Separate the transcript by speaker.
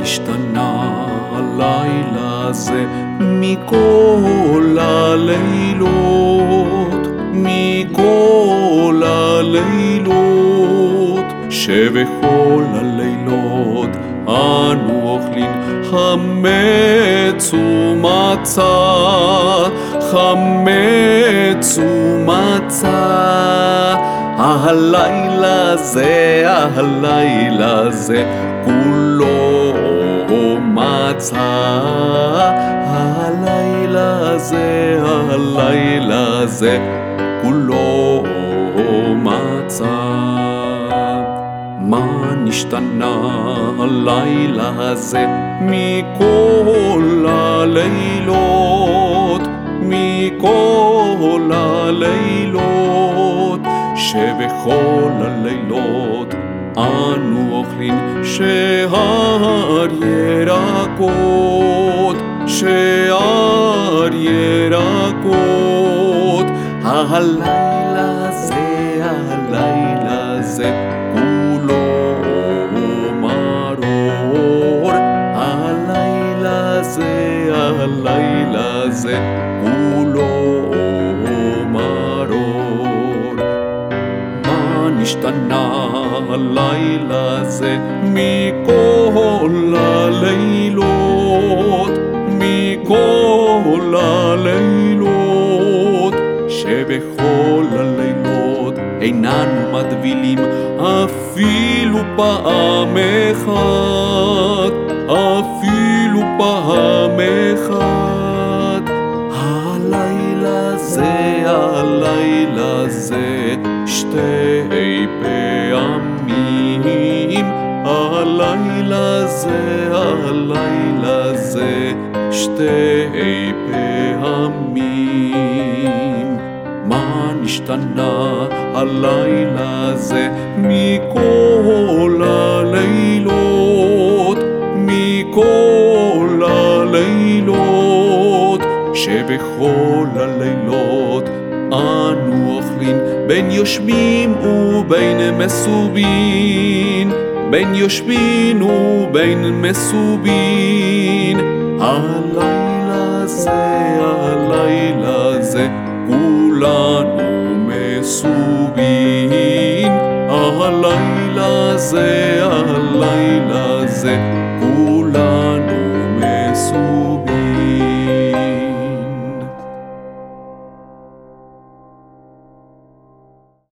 Speaker 1: נשתנה הלילה זה מכל הלילות, מכל הלילות, שבכל הלילות אנו אוכלים חמץ ומצה, חמץ ומצה. הלילה זה כולו מצה, הלילה זה כולו מצה. מה נשתנה הלילה הזה מכל הלילות, מכל הלילות, שבכל הלילות אנו אוכלים שאר ירקות, שאר ירקות. הלילה זה כולו מרור, הלילה זה כולו מרור. מה נשתנה הלילה זה מכל הלילות, מכל הלילות, שבכל הלילות איננו מדבילים אפילו פעם אחת, אפילו פעם אחת. הלילה זה שתי פעמים, הלילה זה שתי פעמים. מה נשתנה הלילה זה מכל הלילות, מכל הלילות, שבכל הלילות אנו אוכלים בין יושבים ובין מסובין, בין יושבים ובין מסובין. הלילה זה כולנו מסובין, הלילה זה